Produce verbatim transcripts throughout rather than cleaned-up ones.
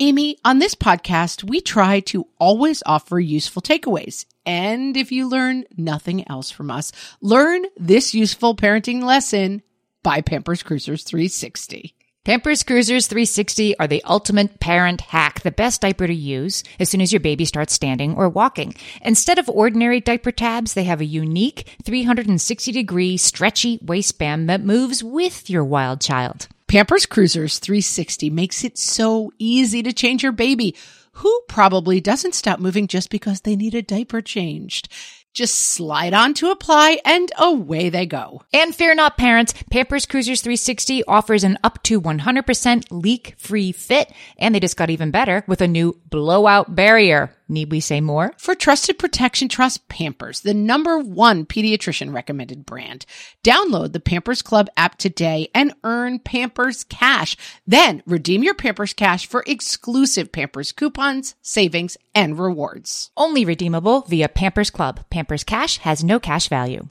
Amy, on this podcast, we try to always offer useful takeaways. And if you learn nothing else from us, learn this useful parenting lesson by Pampers Cruisers three sixty. Pampers Cruisers three sixty are the ultimate parent hack, the best diaper to use as soon as your baby starts standing or walking. Instead of ordinary diaper tabs, they have a unique three hundred sixty degree stretchy waistband that moves with your wild child. Pampers Cruisers three sixty makes it so easy to change your baby, who probably doesn't stop moving just because they need a diaper changed. Just slide on to apply and away they go. And fear not, parents, Pampers Cruisers three sixty offers an up to one hundred percent leak-free fit, and they just got even better with a new blowout barrier. Need we say more? For trusted protection, trust Pampers, the number one pediatrician recommended brand. Download the Pampers Club app today and earn Pampers Cash. Then redeem your Pampers Cash for exclusive Pampers coupons, savings, and rewards. Only redeemable via Pampers Club. Pampers Cash has no cash value.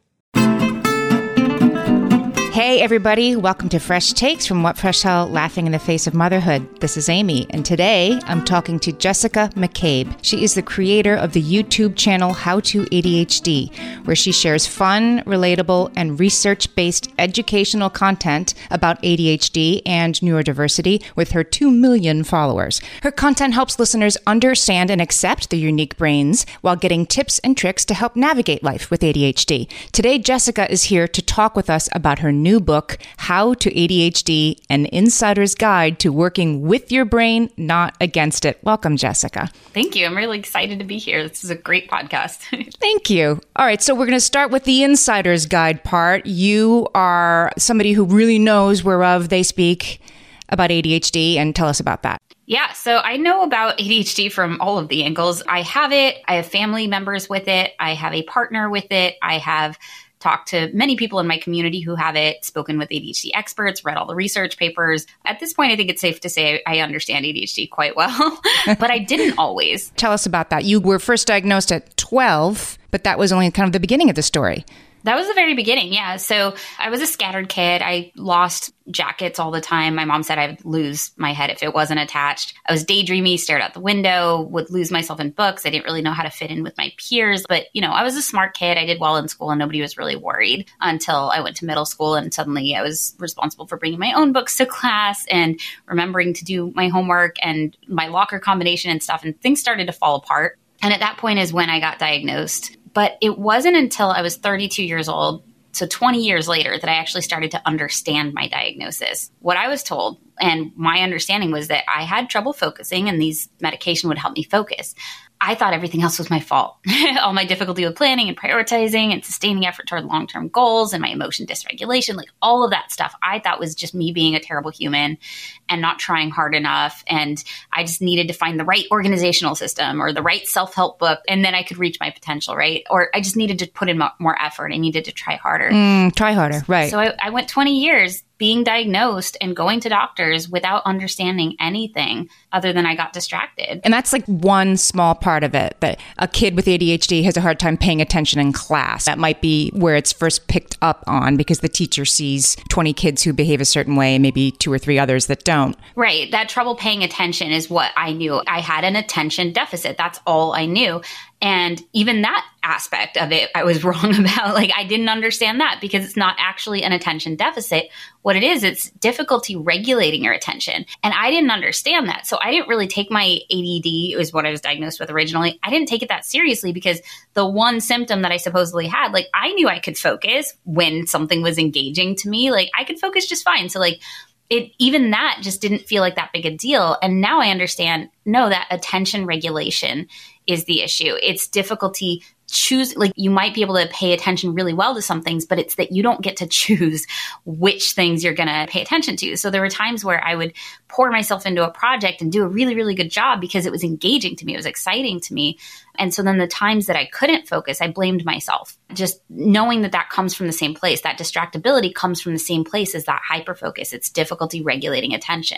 Hey everybody, welcome to Fresh Takes from What Fresh Hell Laughing in the Face of Motherhood. This is Amy, and today I'm talking to Jessica McCabe. She is the creator of the YouTube channel How to A D H D, where she shares fun, relatable, and research-based educational content about A D H D and neurodiversity with her two million followers. Her content helps listeners understand and accept their unique brains while getting tips and tricks to help navigate life with A D H D. Today, Jessica is here to talk with us about her new book, How to A D H D, An Insider's Guide to Working with Your Brain, Not Against It. Welcome, Jessica. Thank you. I'm really excited to be here. This is a great podcast. Thank you. All right, so we're going to start with the Insider's Guide part. You are somebody who really knows whereof they speak about A D H D, and tell us about that. Yeah, so I know about A D H D from all of the angles. I have it. I have family members with it. I have a partner with it. I have talked to many people in my community who have it, spoken with A D H D experts, read all the research papers. At this point, I think it's safe to say I understand A D H D quite well, but I didn't always. Tell us about that. You were first diagnosed at twelve, but that was only kind of the beginning of the story. That was the very beginning, yeah. So I was a scattered kid. I lost jackets all the time. My mom said I would lose my head if it wasn't attached. I was daydreamy, stared out the window, would lose myself in books. I didn't really know how to fit in with my peers. But, you know, I was a smart kid. I did well in school and nobody was really worried until I went to middle school. And suddenly I was responsible for bringing my own books to class and remembering to do my homework and my locker combination and stuff. And things started to fall apart. And at that point is when I got diagnosed. But it wasn't until I was thirty-two years old, so twenty years later, that I actually started to understand my diagnosis. What I was told and my understanding was that I had trouble focusing and these medication would help me focus. I thought everything else was my fault. All my difficulty with planning and prioritizing and sustaining effort toward long-term goals and my emotion dysregulation, like all of that stuff, I thought was just me being a terrible human and not trying hard enough. And I just needed to find the right organizational system or the right self-help book, and then I could reach my potential, right? Or I just needed to put in mo- more effort. I needed to try harder. Mm, try harder, right. So I, I went twenty years being diagnosed and going to doctors without understanding anything other than I got distracted. And that's like one small part of it, that a kid with A D H D has a hard time paying attention in class. That might be where it's first picked up on because the teacher sees twenty kids who behave a certain way and maybe two or three others that don't. Right. That trouble paying attention is what I knew. I had an attention deficit. That's all I knew. And even that aspect of it, I was wrong about. Like, I didn't understand that because it's not actually an attention deficit. What it is, it's difficulty regulating your attention. And I didn't understand that. So I didn't really take my A D D, it was what I was diagnosed with originally. I didn't take it that seriously because the one symptom that I supposedly had, like, I knew I could focus when something was engaging to me. Like, I could focus just fine. So, like, it, even that just didn't feel like that big a deal. And now I understand, no, that attention regulation is the issue. It's difficulty choose, like, you might be able to pay attention really well to some things, but it's that you don't get to choose which things you're going to pay attention to. So there were times where I would pour myself into a project and do a really, really good job because it was engaging to me. It was exciting to me. And so then the times that I couldn't focus, I blamed myself. Just knowing that that comes from the same place, that distractibility comes from the same place as that hyperfocus. It's difficulty regulating attention.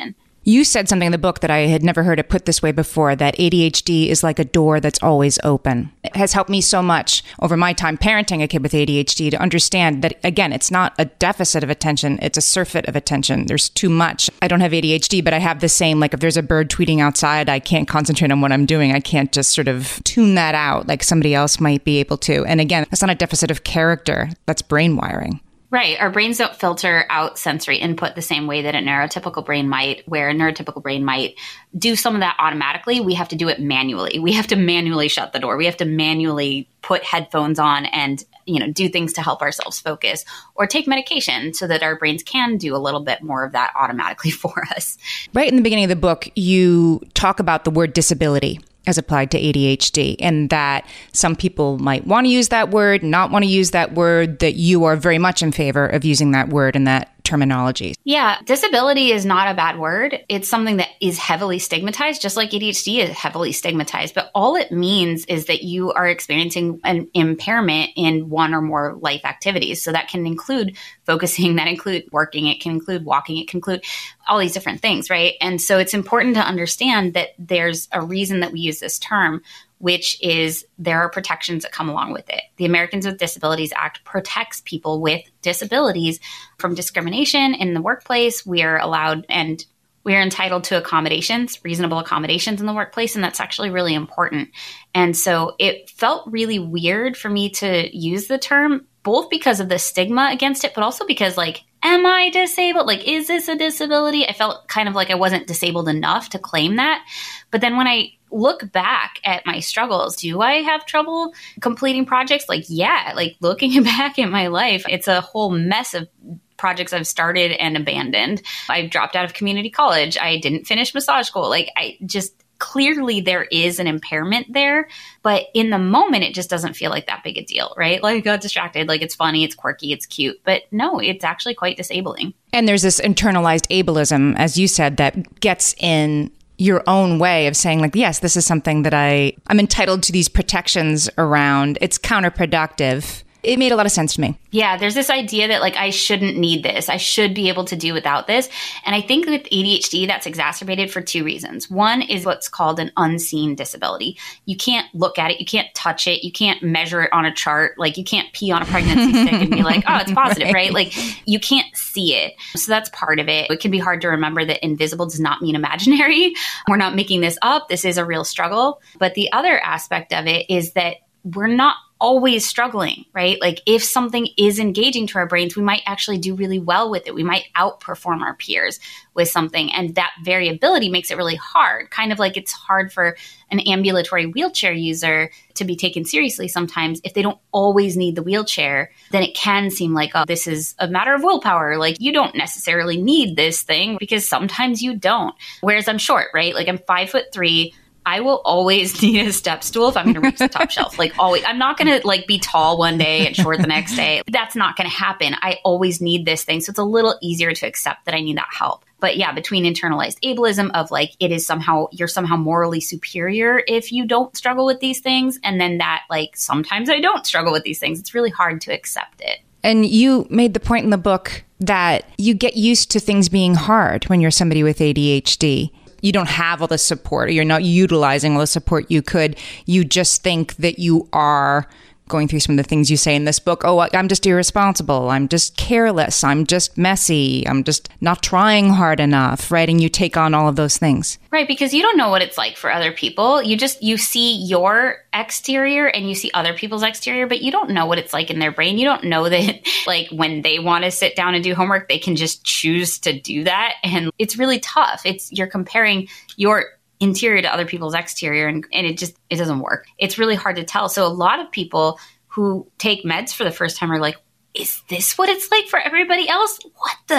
You said something in the book that I had never heard it put this way before, that A D H D is like a door that's always open. It has helped me so much over my time parenting a kid with A D H D to understand that, again, it's not a deficit of attention, it's a surfeit of attention. There's too much. I don't have A D H D, but I have the same, like if there's a bird tweeting outside, I can't concentrate on what I'm doing. I can't just sort of tune that out like somebody else might be able to. And again, that's not a deficit of character, that's brain wiring. Right. Our brains don't filter out sensory input the same way that a neurotypical brain might, where a neurotypical brain might do some of that automatically. We have to do it manually. We have to manually shut the door. We have to manually put headphones on and, you know, do things to help ourselves focus or take medication so that our brains can do a little bit more of that automatically for us. Right in the beginning of the book, you talk about the word disability as applied to A D H D, and that some people might want to use that word, not want to use that word, that you are very much in favor of using that word and that terminology. Yeah, disability is not a bad word. It's something that is heavily stigmatized, just like A D H D is heavily stigmatized. But all it means is that you are experiencing an impairment in one or more life activities. So that can include focusing, that include working, it can include walking, it can include all these different things, right? And so it's important to understand that there's a reason that we use this term, which is there are protections that come along with it. The Americans with Disabilities Act protects people with disabilities from discrimination in the workplace. We are allowed and we are entitled to accommodations, reasonable accommodations in the workplace, and that's actually really important. And so it felt really weird for me to use the term, both because of the stigma against it, but also because, like, am I disabled? Like, is this a disability? I felt kind of like I wasn't disabled enough to claim that. But then when I look back at my struggles, do I have trouble completing projects? Like, yeah, like looking back at my life, it's a whole mess of projects I've started and abandoned. I dropped out of community college. I didn't finish massage school. Like, I just clearly there is an impairment there, but in the moment, it just doesn't feel like that big a deal, right? Like I got distracted, like it's funny, it's quirky, it's cute, but no, it's actually quite disabling. And there's this internalized ableism, as you said, that gets in your own way of saying, like, yes, this is something that I, I'm entitled to these protections around. It's counterproductive. It made a lot of sense to me. Yeah, there's this idea that, like, I shouldn't need this. I should be able to do without this. And I think with A D H D, that's exacerbated for two reasons. One is what's called an unseen disability. You can't look at it. You can't touch it. You can't measure it on a chart. Like, you can't pee on a pregnancy stick and be like, oh, it's positive, right. right? Like, you can't see it. So that's part of it. It can be hard to remember that invisible does not mean imaginary. We're not making this up. This is a real struggle. But the other aspect of it is that we're not always struggling, right? Like if something is engaging to our brains, we might actually do really well with it. We might outperform our peers with something. And that variability makes it really hard. Kind of like it's hard for an ambulatory wheelchair user to be taken seriously sometimes. If they don't always need the wheelchair, then it can seem like, oh, this is a matter of willpower. Like you don't necessarily need this thing because sometimes you don't. Whereas I'm short, right? Like I'm five foot three. I will always need a step stool if I'm going to reach the top shelf. Like always, I'm not going to like be tall one day and short the next day. That's not going to happen. I always need this thing. So it's a little easier to accept that I need that help. But yeah, between internalized ableism of like, it is somehow, you're somehow morally superior if you don't struggle with these things. And then that like, sometimes I don't struggle with these things. It's really hard to accept it. And you made the point in the book that you get used to things being hard when you're somebody with A D H D. You don't have all the support, or you're not utilizing all the support you could. You just think that you are going through some of the things you say in this book. Oh, I'm just irresponsible. I'm just careless. I'm just messy. I'm just not trying hard enough, right? And you take on all of those things. Right, because you don't know what it's like for other people. You just, you see your exterior and you see other people's exterior, but you don't know what it's like in their brain. You don't know that like when they want to sit down and do homework, they can just choose to do that. And it's really tough. It's, you're comparing your interior to other people's exterior, and, and it just, it doesn't work. It's really hard to tell. So a lot of people who take meds for the first time are like, is this what it's like for everybody else? What the,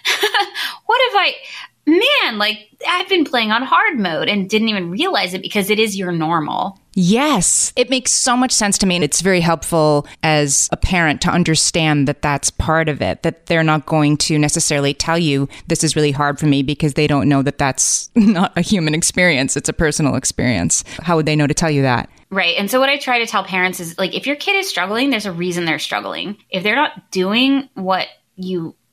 what have I, man, like I've been playing on hard mode and didn't even realize it because it is your normal. Yes, it makes so much sense to me. And it's very helpful as a parent to understand that that's part of it, that they're not going to necessarily tell you this is really hard for me because they don't know that that's not a human experience. It's a personal experience. How would they know to tell you that? Right. And so what I try to tell parents is like, if your kid is struggling, there's a reason they're struggling. If they're not doing what you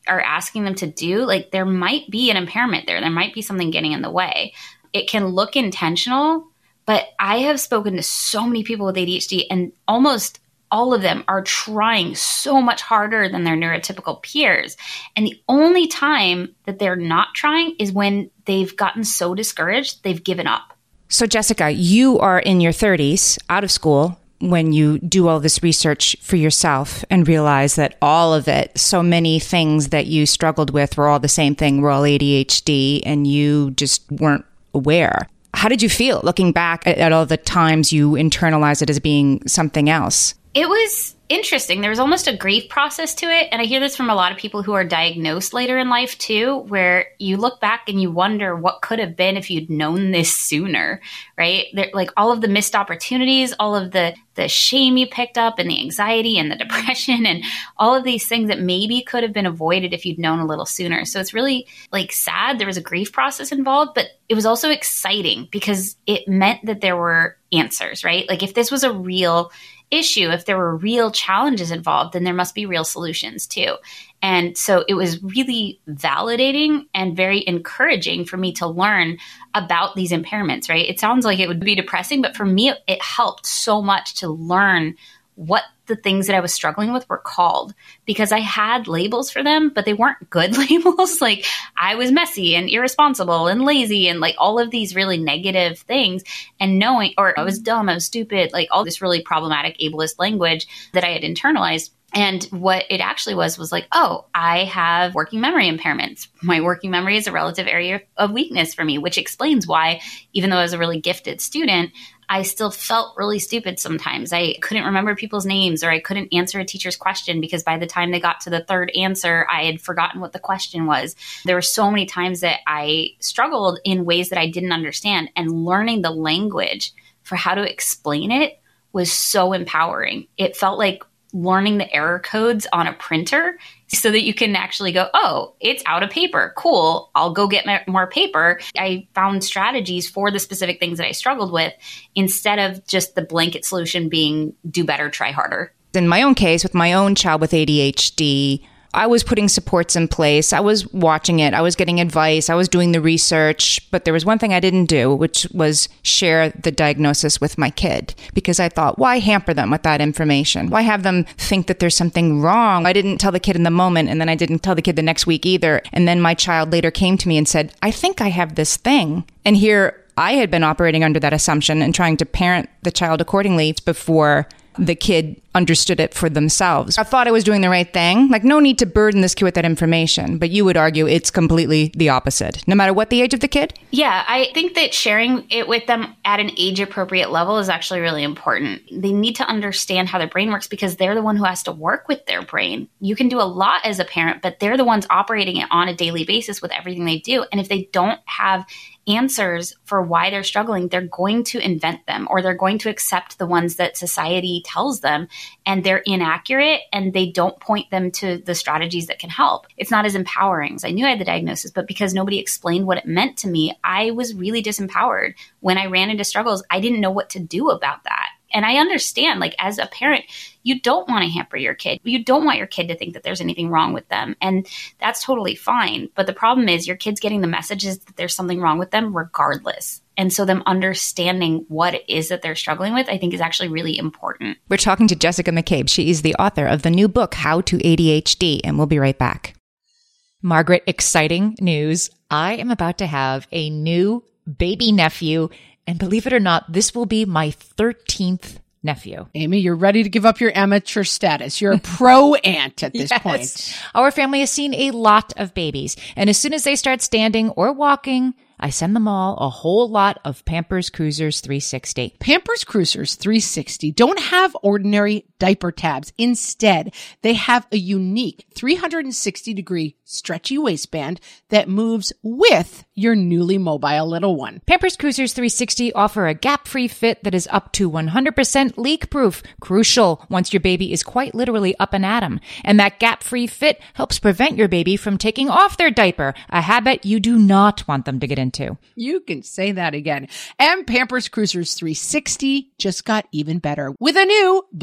are asking them to do, like there might be an impairment there. There might be something getting in the way. It can look intentional, but I have spoken to so many people with A D H D, and almost all of them are trying so much harder than their neurotypical peers. And the only time that they're not trying is when they've gotten so discouraged, they've given up. So Jessica, you are in your thirties, out of school, when you do all this research for yourself and realize that all of it, so many things that you struggled with were all the same thing, were all A D H D, and you just weren't aware. How did you feel looking back at, at all the times you internalized it as being something else? It was interesting. There was almost a grief process to it. And I hear this from a lot of people who are diagnosed later in life too, where you look back and you wonder what could have been if you'd known this sooner, right? There, like all of the missed opportunities, all of the, the shame you picked up and the anxiety and the depression and all of these things that maybe could have been avoided if you'd known a little sooner. So it's really like sad. There was a grief process involved, but it was also exciting because it meant that there were answers, right? Like if this was a real issue, if there were real challenges involved, then there must be real solutions too. And so it was really validating and very encouraging for me to learn about these impairments, right? It sounds like it would be depressing, but for me, it helped so much to learn what the things that I was struggling with were called, because I had labels for them, but they weren't good labels. Like I was messy and irresponsible and lazy and like all of these really negative things, and knowing, or I was dumb, I was stupid, like all this really problematic ableist language that I had internalized. And what it actually was, was like, oh, I have working memory impairments. My working memory is a relative area of weakness for me, which explains why, even though I was a really gifted student, I still felt really stupid sometimes. I couldn't remember people's names, or I couldn't answer a teacher's question because by the time they got to the third answer, I had forgotten what the question was. There were so many times that I struggled in ways that I didn't understand, and learning the language for how to explain it was so empowering. It felt like learning the error codes on a printer so that you can actually go, oh, it's out of paper. Cool. I'll go get more paper. I found strategies for the specific things that I struggled with instead of just the blanket solution being do better, try harder. In my own case, with my own child with A D H D, I was putting supports in place. I was watching it. I was getting advice. I was doing the research. But there was one thing I didn't do, which was share the diagnosis with my kid, because I thought, why hamper them with that information? Why have them think that there's something wrong? I didn't tell the kid in the moment, and then I didn't tell the kid the next week either. And then my child later came to me and said, I think I have this thing. And here I had been operating under that assumption and trying to parent the child accordingly before the kid understood it for themselves. I thought I was doing the right thing. Like, no need to burden this kid with that information. But you would argue it's completely the opposite, no matter what the age of the kid? Yeah, I think that sharing it with them at an age-appropriate level is actually really important. They need to understand how their brain works because they're the one who has to work with their brain. You can do a lot as a parent, but they're the ones operating it on a daily basis with everything they do. And if they don't have answers for why they're struggling, they're going to invent them, or they're going to accept the ones that society tells them, and they're inaccurate, and they don't point them to the strategies that can help. It's not as empowering. So I knew I had the diagnosis, but because nobody explained what it meant to me, I was really disempowered. When I ran into struggles, I didn't know what to do about that. And I understand, like, as a parent, you don't want to hamper your kid. You don't want your kid to think that there's anything wrong with them. And that's totally fine. But the problem is your kid's getting the messages that there's something wrong with them regardless. And so them understanding what it is that they're struggling with, I think, is actually really important. We're talking to Jessica McCabe. She is the author of the new book, How to A D H D, and we'll be right back. Margaret, exciting news. I am about to have a new baby nephew. And believe it or not, this will be my thirteenth nephew. Amy, you're ready to give up your amateur status. You're a pro aunt at this yes. point. Our family has seen a lot of babies. And as soon as they start standing or walking, I send them all a whole lot of Pampers Cruisers three sixty. Pampers Cruisers three sixty don't have ordinary diaper tabs. Instead, they have a unique three hundred sixty degree stretchy waistband that moves with your newly mobile little one. Pampers Cruisers three sixty offer a gap-free fit that is up to one hundred percent leak-proof. Crucial once your baby is quite literally up and at 'em. And that gap-free fit helps prevent your baby from taking off their diaper, a habit you do not want them to get into. Into. You can say that again. And Pampers Cruisers three sixty just got even better with a new blowout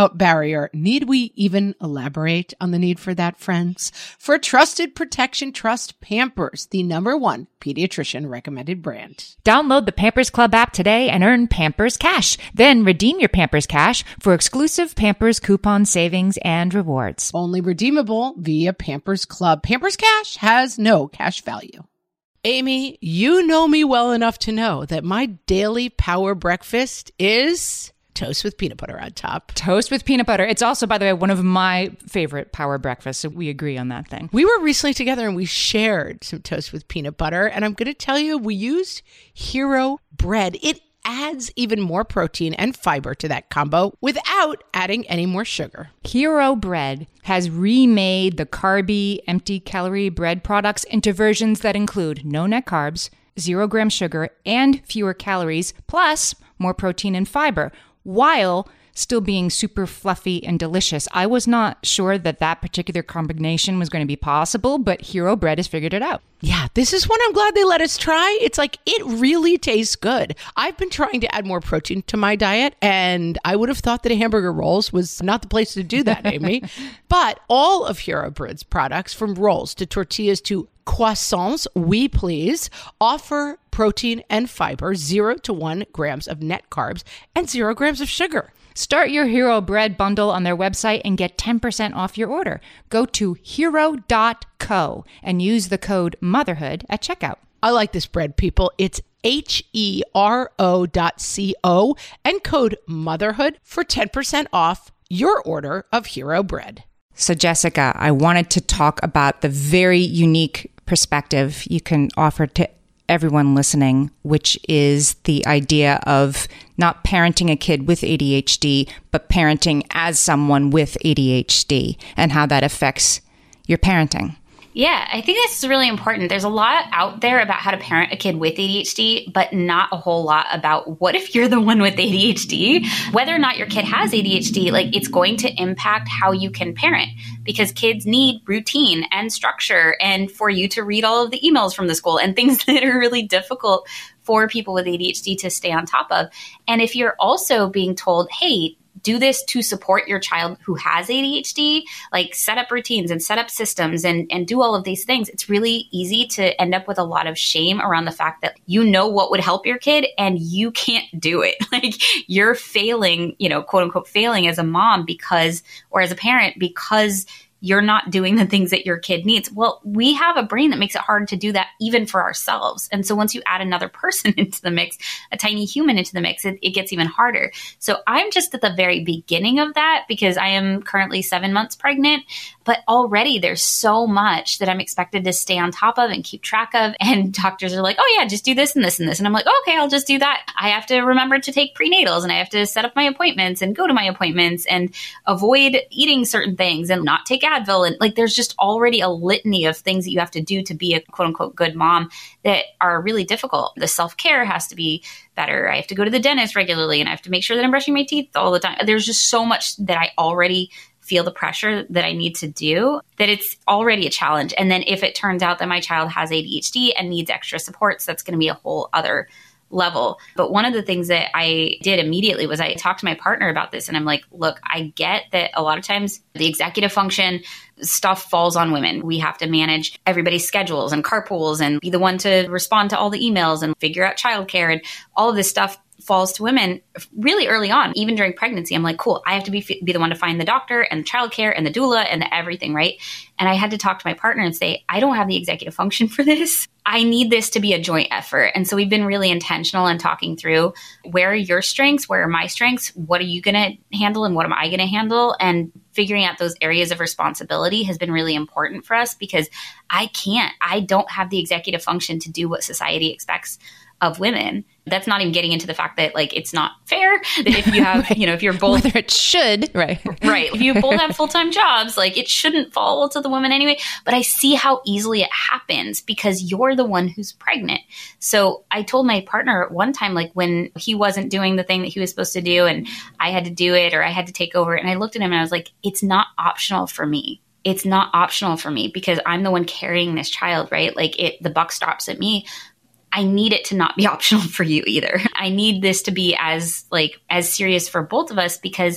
without barrier. Need we even elaborate on the need for that, friends? For trusted protection, trust Pampers, the number one pediatrician recommended brand. Download the Pampers Club app today and earn Pampers Cash. Then redeem your Pampers Cash for exclusive Pampers coupon savings and rewards. Only redeemable via Pampers Club. Pampers Cash has no cash value. Amy, you know me well enough to know that my daily power breakfast is toast with peanut butter on top. Toast with peanut butter. It's also, by the way, one of my favorite power breakfasts. So we agree on that thing. We were recently together and we shared some toast with peanut butter. And I'm going to tell you, we used Hero bread. It adds even more protein and fiber to that combo without adding any more sugar. Hero Bread has remade the carby, empty calorie bread products into versions that include no net carbs, zero gram sugar, and fewer calories, plus more protein and fiber, while still being super fluffy and delicious. I was not sure that that particular combination was going to be possible, but Hero Bread has figured it out. Yeah, this is one I'm glad they let us try. It's like, it really tastes good. I've been trying to add more protein to my diet, and I would have thought that a hamburger rolls was not the place to do that, Amy. But all of Hero Bread's products, from rolls to tortillas to croissants, we please, offer protein and fiber, zero to one grams of net carbs, and zero grams of sugar. Start your Hero Bread bundle on their website and get ten percent off your order. Go to hero dot co and use the code motherhood at checkout. I like this bread, people. It's H E R O dot C O and code motherhood for ten percent off your order of Hero Bread. So, Jessica, I wanted to talk about the very unique perspective you can offer to everyone listening, which is the idea of not parenting a kid with A D H D, but parenting as someone with A D H D and how that affects your parenting. Yeah, I think this is really important. There's a lot out there about how to parent a kid with A D H D, but not a whole lot about what if you're the one with A D H D? Whether or not your kid has A D H D, like, it's going to impact how you can parent, because kids need routine and structure, and for you to read all of the emails from the school and things that are really difficult for people with A D H D to stay on top of. And if you're also being told, hey, do this to support your child who has A D H D, like set up routines and set up systems and, and do all of these things, it's really easy to end up with a lot of shame around the fact that you know what would help your kid and you can't do it. Like, you're failing, you know, quote unquote, failing as a mom because, or as a parent, because you're not doing the things that your kid needs. Well, we have a brain that makes it hard to do that even for ourselves. And so once you add another person into the mix, a tiny human into the mix, it, it gets even harder. So I'm just at the very beginning of that because I am currently seven months pregnant, but already there's so much that I'm expected to stay on top of and keep track of. And doctors are like, oh yeah, just do this and this and this. And I'm like, oh, okay, I'll just do that. I have to remember to take prenatals and I have to set up my appointments and go to my appointments and avoid eating certain things and not take Advil. And like, there's just already a litany of things that you have to do to be a quote unquote good mom that are really difficult. The self-care has to be better. I have to go to the dentist regularly and I have to make sure that I'm brushing my teeth all the time. There's just so much that I already feel the pressure that I need to do that it's already a challenge. And then if it turns out that my child has A D H D and needs extra supports, that's going to be a whole other level. But one of the things that I did immediately was I talked to my partner about this and I'm like, look, I get that a lot of times the executive function stuff falls on women. We have to manage everybody's schedules and carpools and be the one to respond to all the emails and figure out childcare, and all of this stuff falls to women really early on. Even during pregnancy, I'm like, cool, I have to be be the one to find the doctor and the childcare and the doula and the everything, right? And I had to talk to my partner and say, I don't have the executive function for this. I need this to be a joint effort. And so we've been really intentional in talking through, where are your strengths? Where are my strengths? What are you going to handle? And what am I going to handle? And figuring out those areas of responsibility has been really important for us, because I can't, I don't have the executive function to do what society expects of women. That's not even getting into the fact that, like, it's not fair that if you have, right. you know, if you're both, whether it should, right, right, if you both have full-time jobs, like, it shouldn't fall to the woman anyway. But I see how easily it happens because you're the one who's pregnant. So I told my partner at one time, like, when he wasn't doing the thing that he was supposed to do and I had to do it, or I had to take over, and I looked at him and I was like, it's not optional for me. It's not optional for me because I'm the one carrying this child, right? Like, it, the buck stops at me. I need it to not be optional for you either. I need this to be as like as serious for both of us, because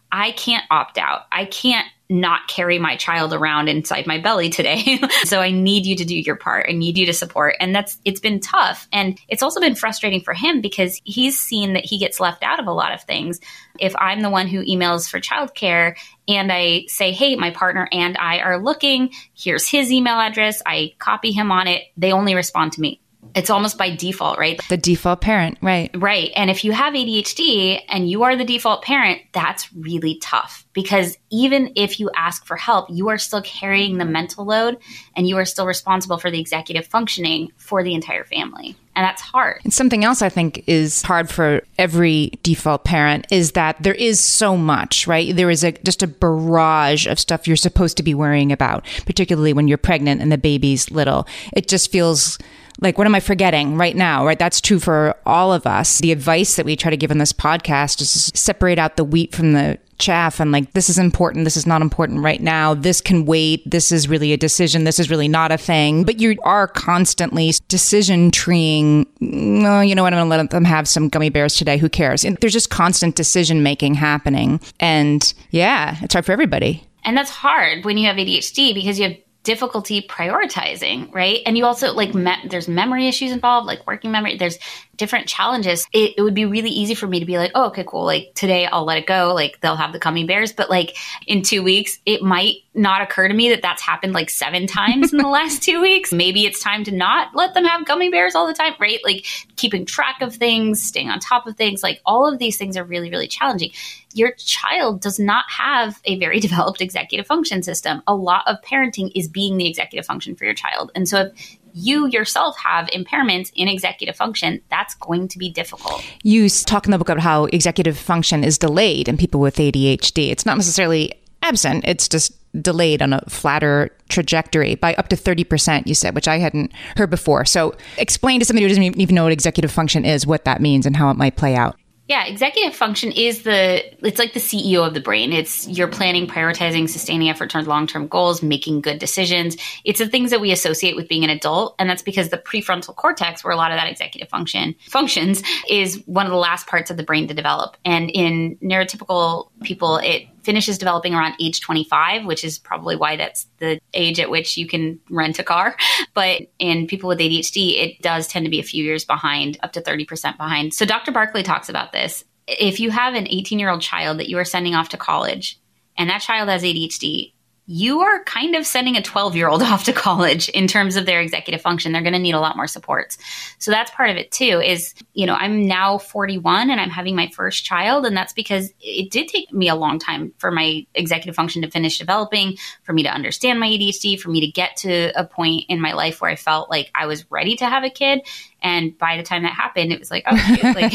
I can't opt out. I can't not carry my child around inside my belly today. So I need you to do your part. I need you to support. And that's, it's been tough. And it's also been frustrating for him because he's seen that he gets left out of a lot of things. If I'm the one who emails for childcare and I say, hey, my partner and I are looking, here's his email address, I copy him on it, they only respond to me. It's almost by default, right? The default parent, right. Right. And if you have A D H D and you are the default parent, that's really tough because even if you ask for help, you are still carrying the mental load and you are still responsible for the executive functioning for the entire family. And that's hard. And something else I think is hard for every default parent is that there is so much, right? There is a just a barrage of stuff you're supposed to be worrying about, particularly when you're pregnant and the baby's little. It just feels like, what am I forgetting right now, right? That's true for all of us. The advice that we try to give in this podcast is to separate out the wheat from the chaff and like, this is important. This is not important right now. This can wait. This is really a decision. This is really not a thing. But you are constantly decision treeing. No, you know what? I'm going to let them have some gummy bears today. Who cares? And there's just constant decision making happening. And yeah, it's hard for everybody. And that's hard when you have A D H D because you have difficulty prioritizing, right? And you also like, me- there's memory issues involved, like working memory. There's different challenges. It, it would be really easy for me to be like, oh, okay, cool. Like today I'll let it go. Like they'll have the gummy bears. But like in two weeks, it might not occur to me that that's happened like seven times in the last two weeks. Maybe it's time to not let them have gummy bears all the time, right? Like keeping track of things, staying on top of things, like all of these things are really, really challenging. Your child does not have a very developed executive function system. A lot of parenting is being the executive function for your child. And so if you yourself have impairments in executive function, that's going to be difficult. You talk in the book about how executive function is delayed in people with A D H D. It's not necessarily absent. It's just delayed on a flatter trajectory by up to thirty percent, you said, which I hadn't heard before. So explain to somebody who doesn't even know what executive function is, what that means and how it might play out. Yeah, executive function is the, it's like the C E O of the brain. It's you're planning, prioritizing, sustaining effort towards long-term goals, making good decisions. It's the things that we associate with being an adult. And that's because the prefrontal cortex, where a lot of that executive function functions, is one of the last parts of the brain to develop. And in neurotypical people, it finishes developing around age twenty-five, which is probably why that's the age at which you can rent a car. But in people with A D H D, it does tend to be a few years behind, up to thirty percent behind. So Doctor Barkley talks about this. If you have an eighteen-year-old child that you are sending off to college, and that child has A D H D, you are kind of sending a twelve-year-old off to college in terms of their executive function. They're going to need a lot more supports. So that's part of it too, is, you know, I'm now forty-one and I'm having my first child. And that's because it did take me a long time for my executive function to finish developing, for me to understand my A D H D, for me to get to a point in my life where I felt like I was ready to have a kid. And by the time that happened, it was like, okay, like,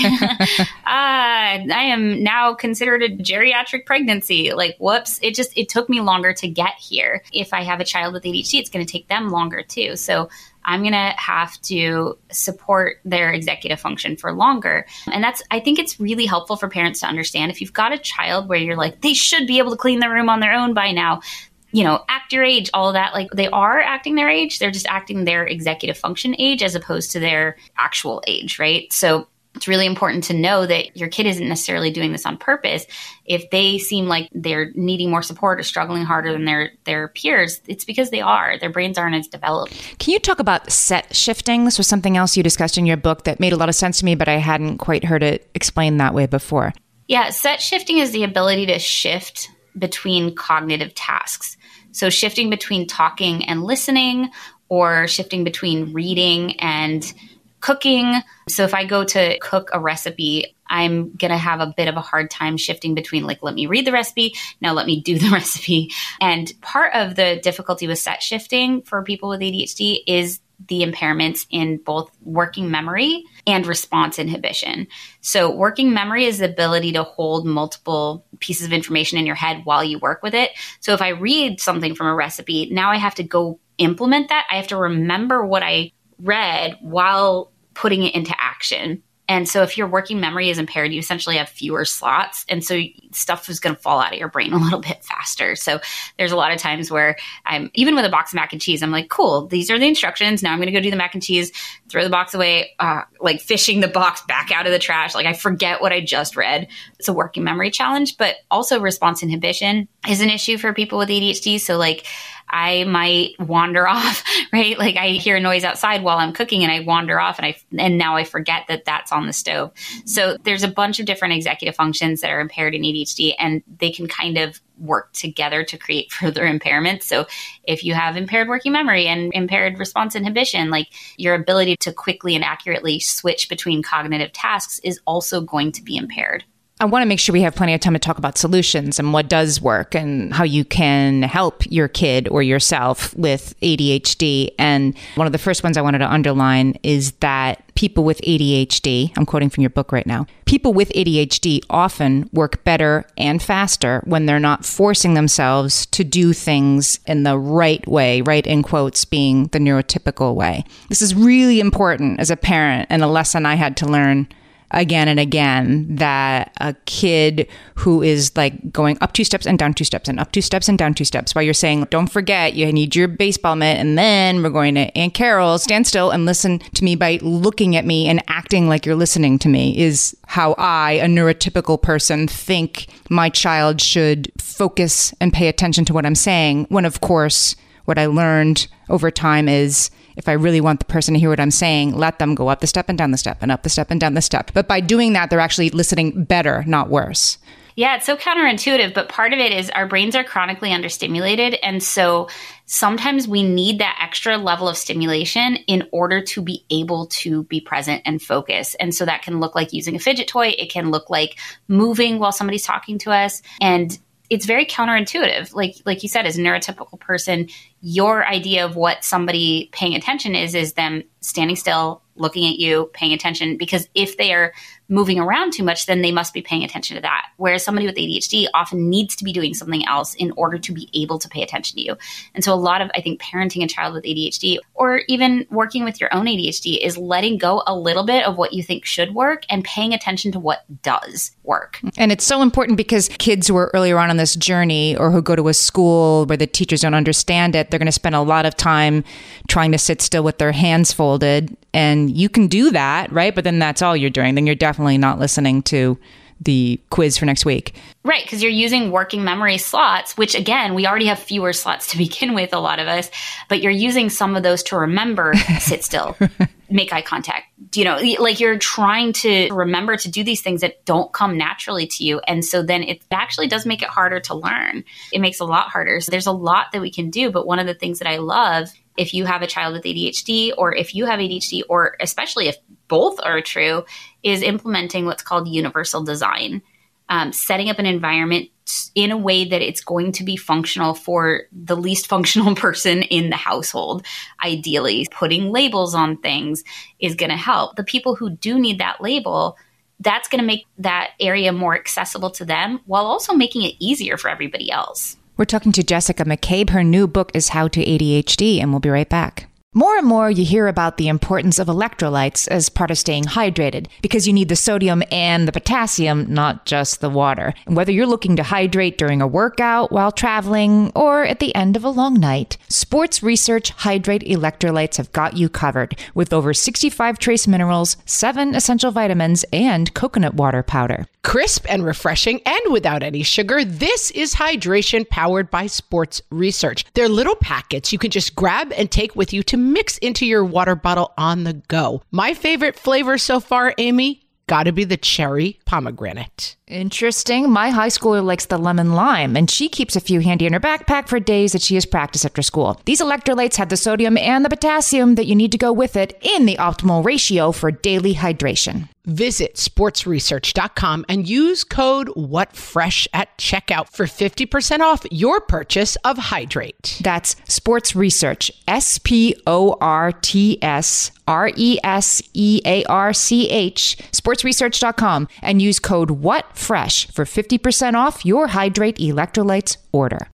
ah, I am now considered a geriatric pregnancy. Like, whoops. It just, it took me longer to get here. If I have a child with A D H D, it's going to take them longer too. So I'm going to have to support their executive function for longer. And that's, I think it's really helpful for parents to understand. If you've got a child where you're like, they should be able to clean the room on their own by now, you know, act your age, all of that, like they are acting their age. They're just acting their executive function age as opposed to their actual age, right? So it's really important to know that your kid isn't necessarily doing this on purpose. If they seem like they're needing more support or struggling harder than their, their peers, it's because they are. Their brains aren't as developed. Can you talk about set shifting? This was something else you discussed in your book that made a lot of sense to me, but I hadn't quite heard it explained that way before. Yeah, set shifting is the ability to shift between cognitive tasks. So shifting between talking and listening, or shifting between reading and cooking. So if I go to cook a recipe, I'm going to have a bit of a hard time shifting between like, let me read the recipe, now let me do the recipe. And part of the difficulty with set shifting for people with A D H D is the impairments in both working memory and response inhibition. So working memory is the ability to hold multiple pieces of information in your head while you work with it. So if I read something from a recipe, now I have to go implement that. I have to remember what I read while putting it into action. And so if your working memory is impaired, you essentially have fewer slots. And so stuff is going to fall out of your brain a little bit faster. So there's a lot of times where I'm, even with a box of mac and cheese, I'm like, cool, these are the instructions. Now I'm going to go do the mac and cheese, throw the box away, uh, like fishing the box back out of the trash. Like I forget what I just read. It's a working memory challenge, but also response inhibition is an issue for people with A D H D. So like I might wander off, right? Like I hear a noise outside while I'm cooking and I wander off and I, and now I forget that that's on the stove. So there's a bunch of different executive functions that are impaired in A D H D, and they can kind of work together to create further impairments. So if you have impaired working memory and impaired response inhibition, like your ability to quickly and accurately switch between cognitive tasks is also going to be impaired. I want to make sure we have plenty of time to talk about solutions and what does work and how you can help your kid or yourself with A D H D. And one of the first ones I wanted to underline is that people with A D H D, I'm quoting from your book right now, people with A D H D often work better and faster when they're not forcing themselves to do things in the right way, right in quotes being the neurotypical way. This is really important as a parent and a lesson I had to learn again and again, that a kid who is like going up two steps and down two steps and up two steps and down two steps while you're saying, don't forget, you need your baseball mitt, and then we're going to Aunt Carol, stand still and listen to me by looking at me and acting like you're listening to me, is how I, a neurotypical person, think my child should focus and pay attention to what I'm saying, when of course, what I learned over time is if I really want the person to hear what I'm saying, let them go up the step and down the step and up the step and down the step. But by doing that, they're actually listening better, not worse. Yeah, it's so counterintuitive, but part of it is our brains are chronically understimulated. And so sometimes we need that extra level of stimulation in order to be able to be present and focus. And so that can look like using a fidget toy. It can look like moving while somebody's talking to us. And it's very counterintuitive. Like, like you said, as a neurotypical person, your idea of what somebody paying attention is, is them standing still, looking at you, paying attention, because if they are moving around too much, then they must be paying attention to that. Whereas somebody with A D H D often needs to be doing something else in order to be able to pay attention to you. And so a lot of, I think, parenting a child with A D H D, or even working with your own A D H D, is letting go a little bit of what you think should work and paying attention to what does work. And it's so important because kids who are earlier on in this journey, or who go to a school where the teachers don't understand it, they're going to spend a lot of time trying to sit still with their hands folded. And you can do that, right? But then that's all you're doing. Then you're definitely not listening to the quiz for next week. Right, because you're using working memory slots, which again, we already have fewer slots to begin with, a lot of us, but you're using some of those to remember, sit still, make eye contact. You know, like you're trying to remember to do these things that don't come naturally to you. And so then it actually does make it harder to learn. It makes it a lot harder. So there's a lot that we can do. But one of the things that I love, if you have a child with A D H D, or if you have A D H D, or especially if both are true, is implementing what's called universal design. Um, setting up an environment in a way that it's going to be functional for the least functional person in the household. Ideally, putting labels on things is going to help. The people who do need that label, that's going to make that area more accessible to them while also making it easier for everybody else. We're talking to Jessica McCabe. Her new book is How to A D H D, and we'll be right back. More and more, you hear about the importance of electrolytes as part of staying hydrated, because you need the sodium and the potassium, not just the water. And whether you're looking to hydrate during a workout, while traveling, or at the end of a long night, Sports Research Hydrate Electrolytes have got you covered with over sixty-five trace minerals, seven essential vitamins, and coconut water powder. Crisp and refreshing and without any sugar, this is hydration powered by Sports Research. They're little packets you can just grab and take with you to mix into your water bottle on the go. My favorite flavor so far, Amy, gotta be the cherry pomegranate. Interesting. My high schooler likes the lemon lime, and she keeps a few handy in her backpack for days that she has practice after school. These electrolytes have the sodium and the potassium that you need to go with it in the optimal ratio for daily hydration. Visit sports research dot com and use code WhatFresh at checkout for fifty percent off your purchase of Hydrate. That's Sports Research, S P O R T S R E S E A R C H, sports research dot com, and use code WhatFresh for fifty percent off your Hydrate electrolytes order.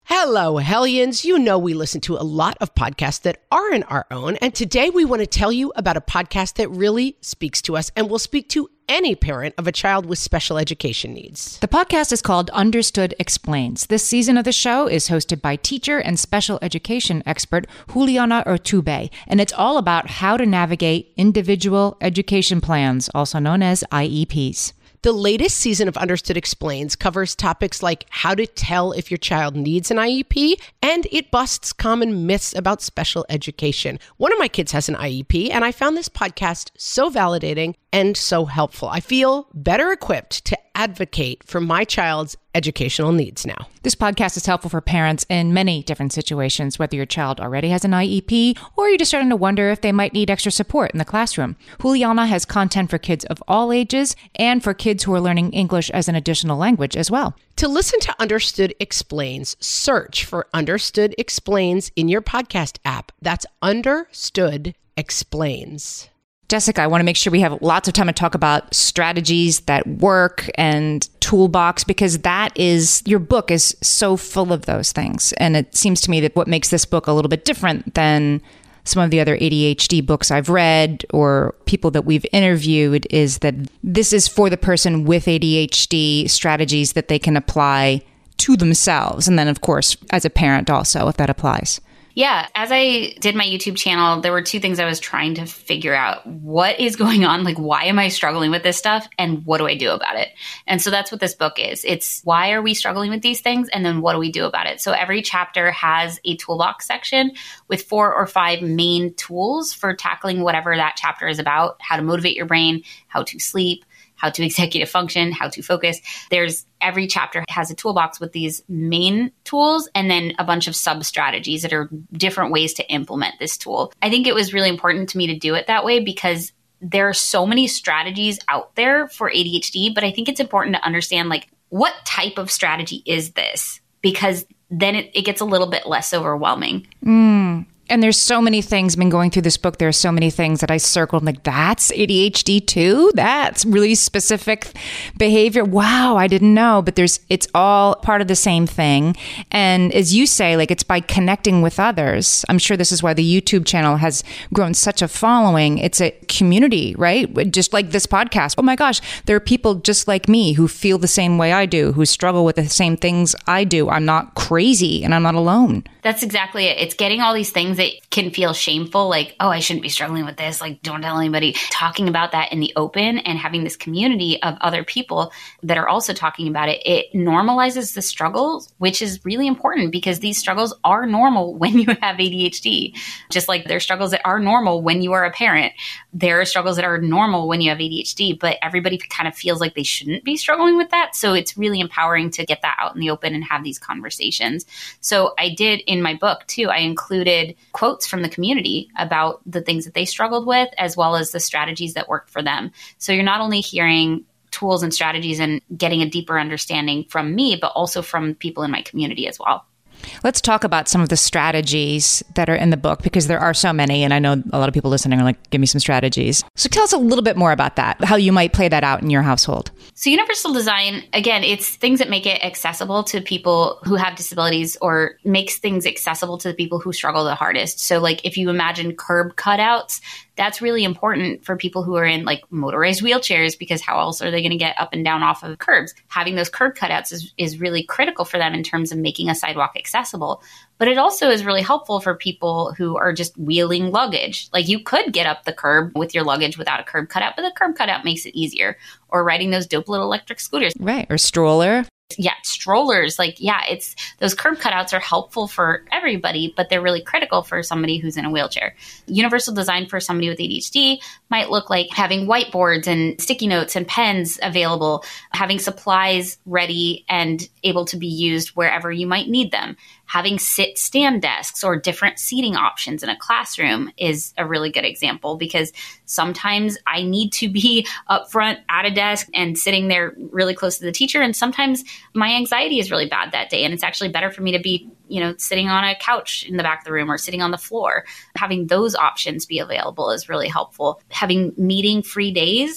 Hello, Hellions. You know we listen to a lot of podcasts that aren't our own, and today we want to tell you about a podcast that really speaks to us and will speak to any parent of a child with special education needs. The podcast is called Understood Explains. This season of the show is hosted by teacher and special education expert Juliana Urtubey, and it's all about how to navigate individual education plans, also known as I E Ps. The latest season of Understood Explains covers topics like how to tell if your child needs an I E P, and it busts common myths about special education. One of my kids has an I E P, and I found this podcast so validating and so helpful. I feel better equipped to advocate for my child's educational needs now. This podcast is helpful for parents in many different situations, whether your child already has an I E P or you're just starting to wonder if they might need extra support in the classroom. Juliana has content for kids of all ages and for kids who are learning English as an additional language as well. To listen to Understood Explains, search for Understood Explains in your podcast app. That's Understood Explains. Jessica, I want to make sure we have lots of time to talk about strategies that work and toolbox, because that is, your book is so full of those things. And it seems to me that what makes this book a little bit different than some of the other A D H D books I've read or people that we've interviewed is that this is for the person with A D H D, strategies that they can apply to themselves. And then, of course, as a parent also, if that applies. Yeah. As I did my YouTube channel, there were two things I was trying to figure out. What is going on? Like, why am I struggling with this stuff? And what do I do about it? And so that's what this book is. It's why are we struggling with these things? And then what do we do about it? So every chapter has a toolbox section with four or five main tools for tackling whatever that chapter is about: how to motivate your brain, how to sleep, how to executive function, how to focus. There's every chapter has a toolbox with these main tools and then a bunch of sub strategies that are different ways to implement this tool. I think it was really important to me to do it that way because there are so many strategies out there for A D H D, but I think it's important to understand, like, what type of strategy is this? Because then it, it gets a little bit less overwhelming. Mm. And there's so many things, I've been going through this book, there are so many things that I circled, like, that's A D H D too? That's really specific behavior. Wow, I didn't know. But there's, it's all part of the same thing. And as you say, like, it's by connecting with others. I'm sure this is why the YouTube channel has grown such a following. It's a community, right? Just like this podcast. Oh my gosh, there are people just like me who feel the same way I do, who struggle with the same things I do. I'm not crazy and I'm not alone. That's exactly it. It's getting all these things that can feel shameful, like, oh, I shouldn't be struggling with this, like, don't tell anybody. Talking about that in the open and having this community of other people that are also talking about it, it normalizes the struggles, which is really important because these struggles are normal when you have A D H D. Just like there are struggles that are normal when you are a parent. There are struggles that are normal when you have A D H D, but everybody kind of feels like they shouldn't be struggling with that. So it's really empowering to get that out in the open and have these conversations. So I did in my book too, I included quotes from the community about the things that they struggled with, as well as the strategies that worked for them. So you're not only hearing tools and strategies and getting a deeper understanding from me, but also from people in my community as well. Let's talk about some of the strategies that are in the book, because there are so many, and I know a lot of people listening are like, give me some strategies. So tell us a little bit more about that, how you might play that out in your household. So universal design, again, it's things that make it accessible to people who have disabilities, or makes things accessible to the people who struggle the hardest. So like if you imagine curb cutouts, that's really important for people who are in like motorized wheelchairs, because how else are they going to get up and down off of curbs? Having those curb cutouts is, is really critical for them in terms of making a sidewalk accessible. But it also is really helpful for people who are just wheeling luggage. Like you could get up the curb with your luggage without a curb cutout, but the curb cutout makes it easier. Or riding those dope little electric scooters. Right. Or stroller. Yeah, strollers. Like, yeah, it's those curb cutouts are helpful for everybody, but they're really critical for somebody who's in a wheelchair. Universal design for somebody with A D H D might look like having whiteboards and sticky notes and pens available, having supplies ready and able to be used wherever you might need them. Having sit-stand desks or different seating options in a classroom is a really good example, because sometimes I need to be up front at a desk and sitting there really close to the teacher. And sometimes my anxiety is really bad that day. And it's actually better for me to be, you know, sitting on a couch in the back of the room or sitting on the floor. Having those options be available is really helpful. Having meeting-free days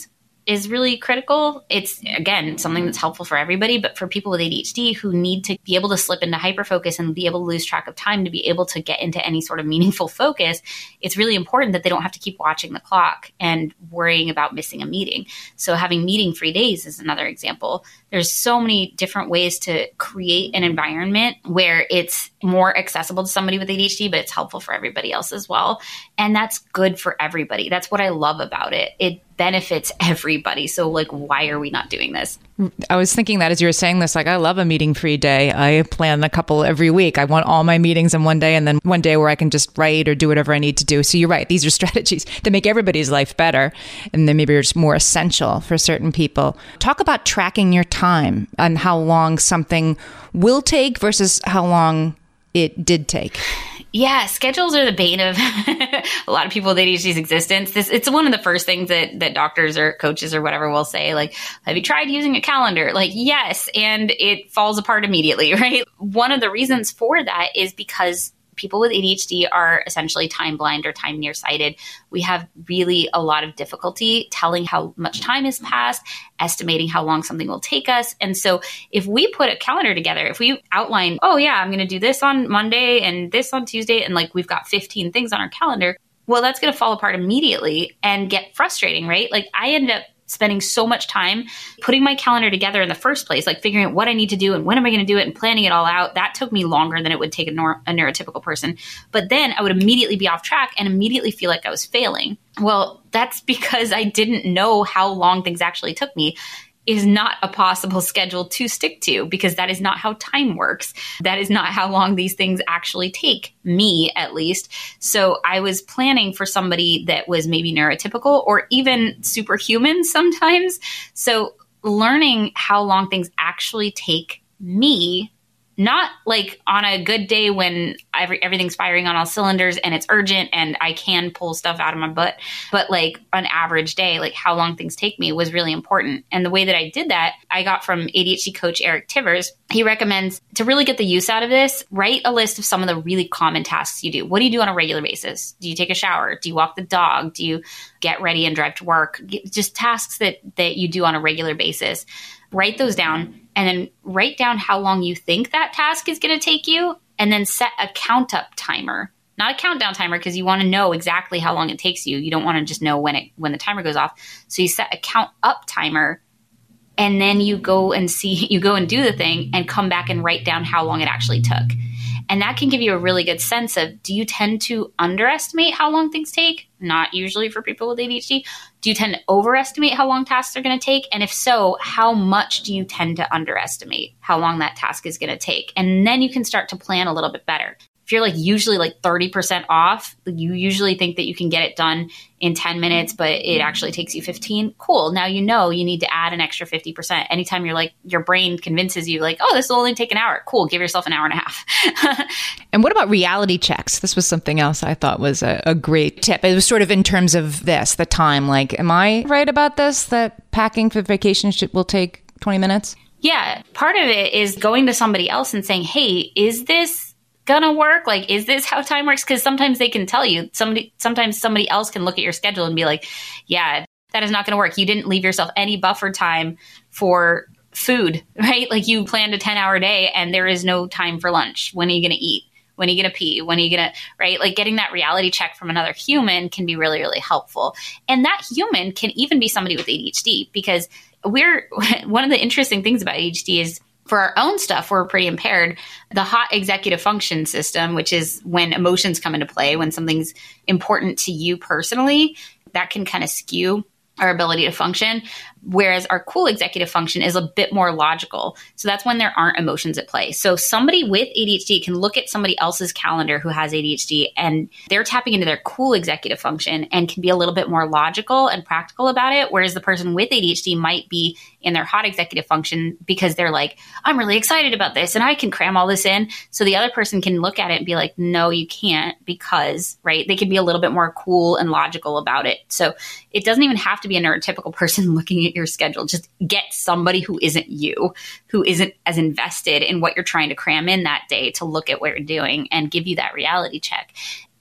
is really critical. It's, again, something that's helpful for everybody, but for people with A D H D who need to be able to slip into hyperfocus and be able to lose track of time to be able to get into any sort of meaningful focus, it's really important that they don't have to keep watching the clock and worrying about missing a meeting. So having meeting-free days is another example. There's so many different ways to create an environment where it's more accessible to somebody with A D H D, but it's helpful for everybody else as well. And that's good for everybody. That's what I love about it. It benefits everybody. So like, why are we not doing this? I was thinking that as you were saying this, like, I love a meeting-free day. I plan a couple every week. I want all my meetings in one day and then one day where I can just write or do whatever I need to do. So you're right. These are strategies to make everybody's life better. And then maybe it's more essential for certain people. Talk about tracking your time and how long something will take versus how long it did take. Yeah, schedules are the bane of a lot of people with A D H D's existence. This, it's one of the first things that, that doctors or coaches or whatever will say, like, have you tried using a calendar? Like, yes, and it falls apart immediately, right? One of the reasons for that is because people with A D H D are essentially time blind or time nearsighted. We have really a lot of difficulty telling how much time has passed, estimating how long something will take us. And so if we put a calendar together, if we outline, oh yeah, I'm going to do this on Monday and this on Tuesday, and like we've got fifteen things on our calendar, well, that's going to fall apart immediately and get frustrating, right? Like I end up spending so much time putting my calendar together in the first place, like figuring out what I need to do and when am I going to do it and planning it all out. That took me longer than it would take a, nor- a neurotypical person. But then I would immediately be off track and immediately feel like I was failing. Well, that's because I didn't know how long things actually took me. Is not a possible schedule to stick to, because that is not how time works. That is not how long these things actually take, me at least. So I was planning for somebody that was maybe neurotypical or even superhuman sometimes. So learning how long things actually take me, not like on a good day when every, everything's firing on all cylinders and it's urgent and I can pull stuff out of my butt, but like an average day, like how long things take me was really important. And the way that I did that, I got from A D H D coach Eric Tivers. He recommends to really get the use out of this, write a list of some of the really common tasks you do. What do you do on a regular basis? Do you take a shower? Do you walk the dog? Do you get ready and drive to work? Just tasks that, that you do on a regular basis. Write those down. And then write down how long you think that task is going to take you, and then set a count up timer, not a countdown timer, because you want to know exactly how long it takes you. You don't want to just know when it when the timer goes off. So you set a count up timer, and then you go and see, you go and do the thing and come back and write down how long it actually took. And that can give you a really good sense of, do you tend to underestimate how long things take? Not usually for people with A D H D. Do you tend to overestimate how long tasks are going to take? And if so, how much do you tend to underestimate how long that task is going to take? And then you can start to plan a little bit better. If you're like usually like thirty percent off, you usually think that you can get it done in ten minutes, but it actually takes you fifteen. Cool. Now you know you need to add an extra fifty percent. Anytime you're like, your brain convinces you like, oh, this will only take an hour. Cool. Give yourself an hour and a half. And what about reality checks? This was something else I thought was a, a great tip. It was sort of in terms of this, the time, like, am I right about this, that packing for vacation should, will take twenty minutes? Yeah. Part of it is going to somebody else and saying, hey, is this gonna work? Like, is this how time works? Because sometimes they can tell you. Somebody, sometimes somebody else can look at your schedule and be like, yeah, that is not gonna work. You didn't leave yourself any buffer time for food, right? Like you planned a ten hour day and there is no time for lunch. When are you gonna eat? When are you gonna pee? When are you gonna, right? Like getting that reality check from another human can be really, really helpful. And that human can even be somebody with A D H D, because we're, one of the interesting things about A D H D is, for our own stuff, we're pretty impaired. The hot executive function system, which is when emotions come into play, when something's important to you personally, that can kind of skew our ability to function. Whereas our cool executive function is a bit more logical. So that's when there aren't emotions at play. So somebody with A D H D can look at somebody else's calendar who has A D H D, and they're tapping into their cool executive function and can be a little bit more logical and practical about it. Whereas the person with A D H D might be in their hot executive function because they're like, I'm really excited about this and I can cram all this in. So the other person can look at it and be like, no, you can't, because, right, they can be a little bit more cool and logical about it. So it doesn't even have to be a neurotypical person looking at your schedule. Just get somebody who isn't you, who isn't as invested in what you're trying to cram in that day, to look at what you're doing and give you that reality check.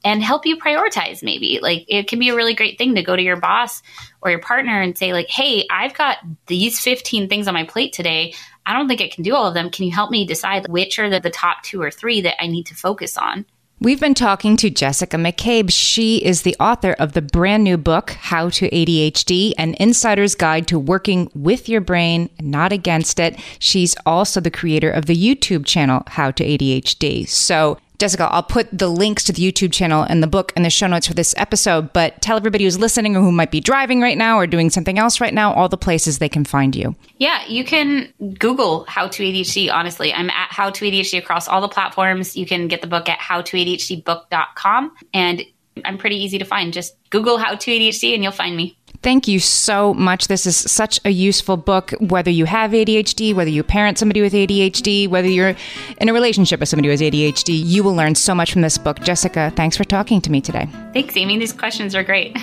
and help you prioritize maybe. Like it can be a really great thing to go to your boss or your partner and say like, hey, I've got these fifteen things on my plate today. I don't think I can do all of them. Can you help me decide which are the, the top two or three that I need to focus on? We've been talking to Jessica McCabe. She is the author of the brand new book, How to A D H D, An Insider's Guide to Working with Your Brain, Not Against It. She's also the creator of the YouTube channel, How to A D H D. So, Jessica, I'll put the links to the YouTube channel and the book in the show notes for this episode, but tell everybody who's listening or who might be driving right now or doing something else right now, all the places they can find you. Yeah, you can Google How to A D H D, honestly. I'm at How to A D H D across all the platforms. You can get the book at how to A D H D book dot com, and I'm pretty easy to find. Just Google How to A D H D and you'll find me. Thank you so much. This is such a useful book, whether you have A D H D, whether you parent somebody with A D H D, whether you're in a relationship with somebody who has A D H D, you will learn so much from this book. Jessica, thanks for talking to me today. Thanks, Amy. These questions are great.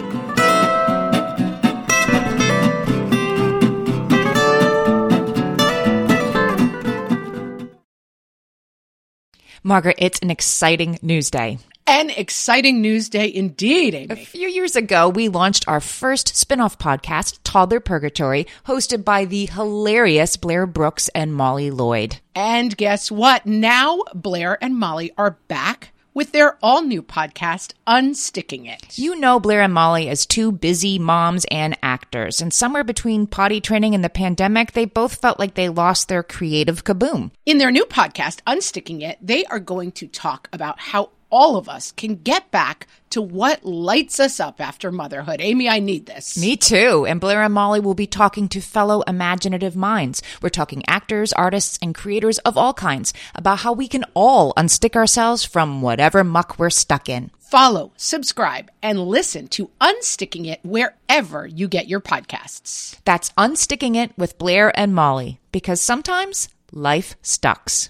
Margaret, it's an exciting news day. An exciting news day indeed, Amy. A few years ago, we launched our first spin-off podcast, Toddler Purgatory, hosted by the hilarious Blair Brooks and Molly Lloyd. And guess what? Now Blair and Molly are back with their all-new podcast, Unsticking It. You know Blair and Molly as two busy moms and actors, and somewhere between potty training and the pandemic, they both felt like they lost their creative kaboom. In their new podcast, Unsticking It, they are going to talk about how all of us can get back to what lights us up after motherhood. Amy, I need this. Me too. And Blair and Molly will be talking to fellow imaginative minds. We're talking actors, artists, and creators of all kinds about how we can all unstick ourselves from whatever muck we're stuck in. Follow, subscribe, and listen to Unsticking It wherever you get your podcasts. That's Unsticking It with Blair and Molly, because sometimes life sucks.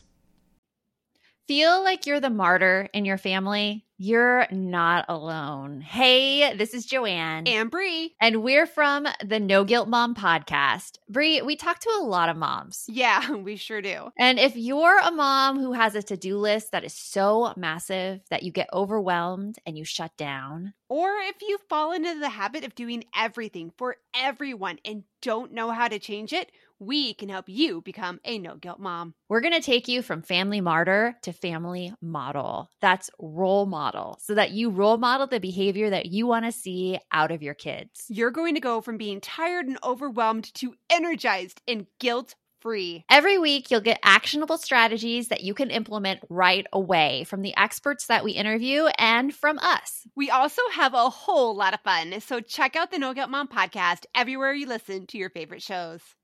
Feel like you're the martyr in your family? You're not alone. Hey, this is Joanne. And Bree. And we're from the No Guilt Mom podcast. Bree, we talk to a lot of moms. Yeah, we sure do. And if you're a mom who has a to-do list that is so massive that you get overwhelmed and you shut down, or if you fall into the habit of doing everything for everyone and don't know how to change it, we can help you become a no-guilt mom. we're going to take you from family martyr to family model. That's role model, so that you role model the behavior that you want to see out of your kids. You're going to go from being tired and overwhelmed to energized and guilt-free. Every week, you'll get actionable strategies that you can implement right away from the experts that we interview and from us. We also have a whole lot of fun, so check out the No Guilt Mom podcast everywhere you listen to your favorite shows.